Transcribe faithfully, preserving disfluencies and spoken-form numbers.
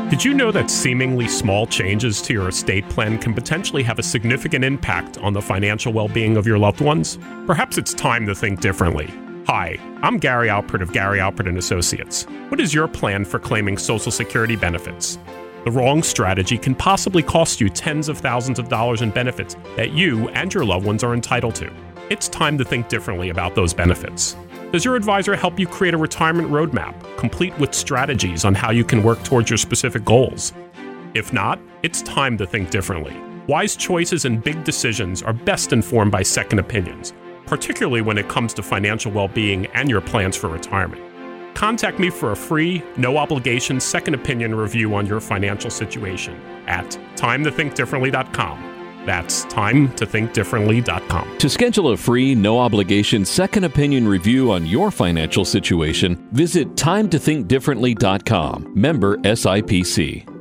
Did you know that seemingly small changes to your estate plan can potentially have a significant impact on the financial well-being of your loved ones? Perhaps it's time to think differently. Hi, I'm Gary Alpert of Gary Alpert and Associates. What is your plan for claiming Social Security benefits? The wrong strategy can possibly cost you tens of thousands of dollars in benefits that you and your loved ones are entitled to. It's time to think differently about those benefits. Does your advisor help you create a retirement roadmap, complete with strategies on how you can work towards your specific goals? If not, it's time to think differently. Wise choices and big decisions are best informed by second opinions, particularly when it comes to financial well-being and your plans for retirement. Contact me for a free, no-obligation second opinion review on your financial situation at time to think differently dot com. That's time to think differently dot com. To schedule a free, no-obligation second opinion review on your financial situation, visit time to think differently dot com. Member S I P C.